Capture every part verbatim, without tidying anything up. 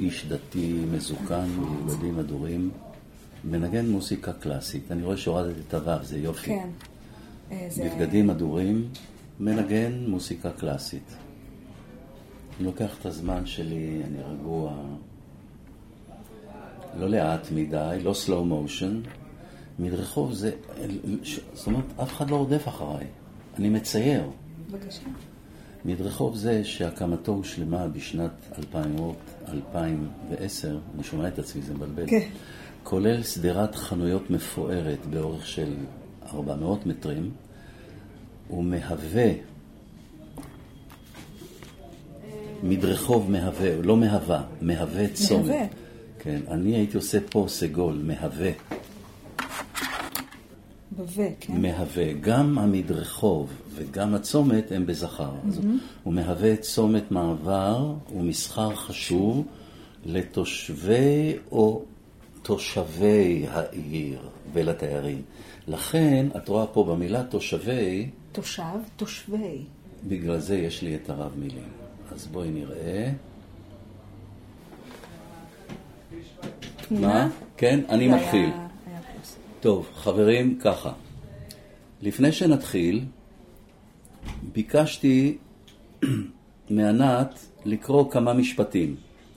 איש דתי מזוקן, ילדים הדורים, מנגן מוזיקה קלאסית. אני רואה שהורדת את הוו, זה יופי. כן. זה... בבגדים הדורים, מנגן מוזיקה קלאסית. אני לוקח את הזמן שלי, אני רגוע, לא לאט מדי, לא slow motion. מדרחוב זה, זאת אומרת, אף אחד לא רודף אחריי. אני מצייר. בבקשה. מדרחוב זה שהקמתו הושלמה בשנת אלפיים ועשר, אני שומע את עצמי, זה מבלבל. כן. כולל סדרת חנויות מפוארת באורך של ארבע מאות מטרים, הוא מהווה, מדרחוב מהווה, לא מהווה, מהווה צומת. מהווה. כן, אני הייתי עושה פה סגול, מהווה. בווה, כן. מהווה. גם המדרחוב וגם הצומת הם בזכר. Mm-hmm. אז הוא מהווה צומת מעבר ומסחר חשוב לתושבי או תושבי העיר ולתיירים. לכן, את רואה פה במילה תושבי... תושב, תושבי. בגלל זה יש לי את הרב מילים. אז בואי נראה. תמונה? מה? כן, אני מתחיל. היה... היה טוב, חברים, ככה. לפני שנתחיל, ביקשתי מענת לקרוא כמה משפטים.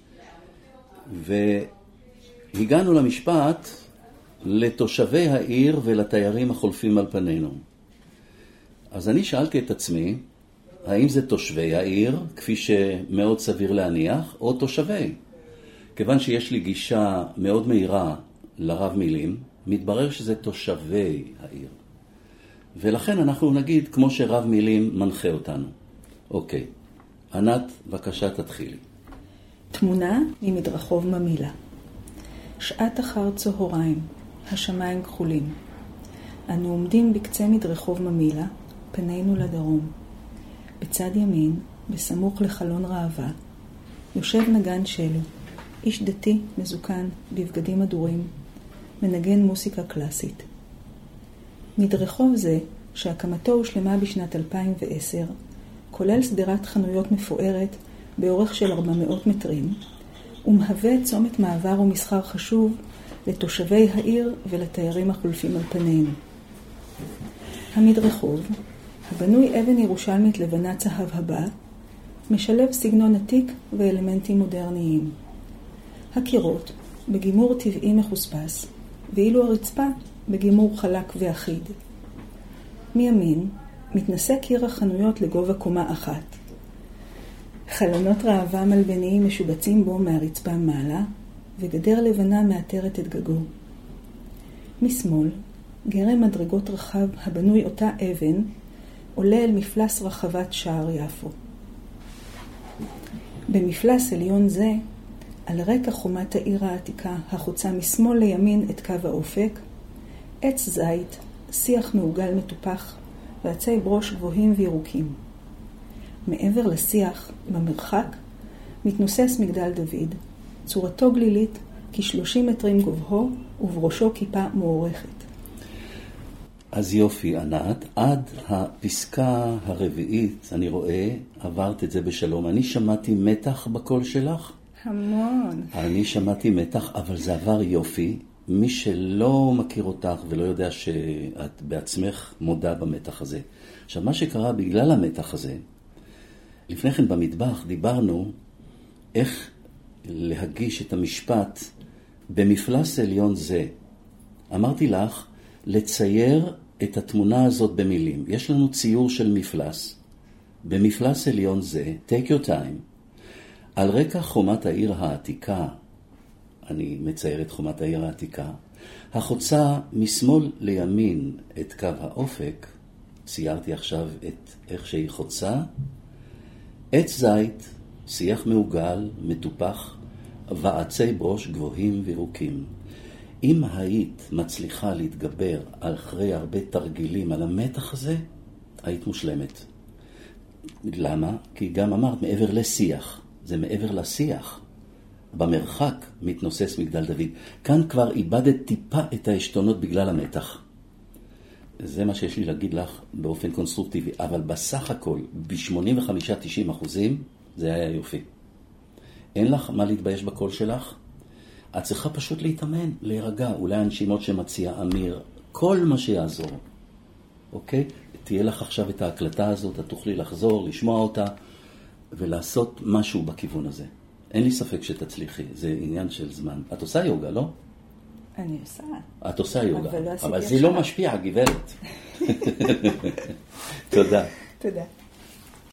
והגענו למשפט לתושבי העיר ולתיירים החולפים על פנינו. אז אני שאלתי את עצמי, האם זה תושבי העיר, כפי שמאוד סביר להניח, או תושבי? כיוון שיש לי גישה מאוד מהירה לרב מילים, מתברר שזה תושבי העיר. ולכן אנחנו נגיד כמו שרב מילים מנחה אותנו. אוקיי, ענת, בבקשה תתחילי. תמונה ממדרחוב ממילה. שעת אחר צהריים, השמיים כחולים. אנו עומדים בקצה מדרחוב ממילה, פנינו לדרום. בצד ימין, בסמוך לחלון ראווה, יושב נגן שלו, איש דתי מזוקן בבגדים אדורים, מנגן מוסיקה קלאסית. מדרחוב זה, שהקמתו הושלמה בשנת אלפיים ועשר, כולל סדרת חנויות מפוארת באורך של ארבע מאות מטרים, ומהווה צומת מעבר ומסחר חשוב לתושבי העיר ולתיירים החולפים על פנינו. המדרחוב, הבנוי אבן ירושלמית לבנה צהב הבא, משלב סגנון עתיק ואלמנטים מודרניים. הקירות בגימור טבעי מחוספס, ואילו הרצפה בגימור חלק ואחיד. מימין מתנשא קיר החנויות לגובה קומה אחת. חלונות ראווה מלבניים משובצים בו מהרצפה מעלה, וגדר לבנה מאתרת את גגו. משמאל, גרם מדרגות רחב הבנוי אותה אבן, עולה אל מפלס רחבת שער יפו. במפלס עליון זה, על רקע חומת העיר העתיקה החוצה משמאל לימין את קו האופק, עץ זית, שיח מעוגל מטופח ועצי ברוש גבוהים וירוקים. מעבר לשיח, במרחק, מתנוסס מגדל דוד, צורתו גלילית כשלושים מטרים גובהו ובראשו כיפה מוארכת. אז יופי, ענת, עד הפסקה הרביעית, אני רואה, עברת את זה בשלום. אני שמעתי מתח בקול שלך? המון. אני שמעתי מתח, אבל זה עבר יופי. מי שלא מכיר אותך ולא יודע שאת בעצמך מודה במתח הזה. עכשיו, מה שקרה בגלל המתח הזה, לפני כן במטבח דיברנו איך להגיש את המשפט במפלס עליון זה. אמרתי לך לצייר את התמונה הזאת במילים. יש לנו ציור של מפלס. במפלס עליון זה, take your time, על רקע חומת העיר העתיקה, אני מצייר את חומת העיר העתיקה, החוצה משמאל לימין את קו האופק, ציירתי עכשיו את איך שהיא חוצה, עץ זית, שיח מעוגל, מטופח, ועצי ברוש גבוהים וירוקים. אם היית מצליחה להתגבר אחרי הרבה תרגילים על המתח הזה, היית מושלמת. למה? כי גם אמרת מעבר לשיח, זה מעבר לשיח. במרחק מתנוסס מגדל דוד. כאן כבר איבדת טיפה את העשתונות בגלל המתח. זה מה שיש לי להגיד לך באופן קונסטרוקטיבי, אבל בסך הכל, ב-שמונים וחמישה עד תשעים אחוזים, זה היה יופי. אין לך מה להתבייש בקול שלך. את צריכה פשוט להתאמן, להירגע. אולי הנשימות שמציע אמיר, כל מה שיעזור. אוקיי? תהיה לך עכשיו את ההקלטה הזאת, את תוכלי לחזור, לשמוע אותה, ולעשות משהו בכיוון הזה. אין לי ספק שתצליחי, זה עניין של זמן. את עושה יוגה, לא? אני עושה. את עושה יוגה, אבל, לא אבל זה לא משפיע, גברת. תודה. תודה.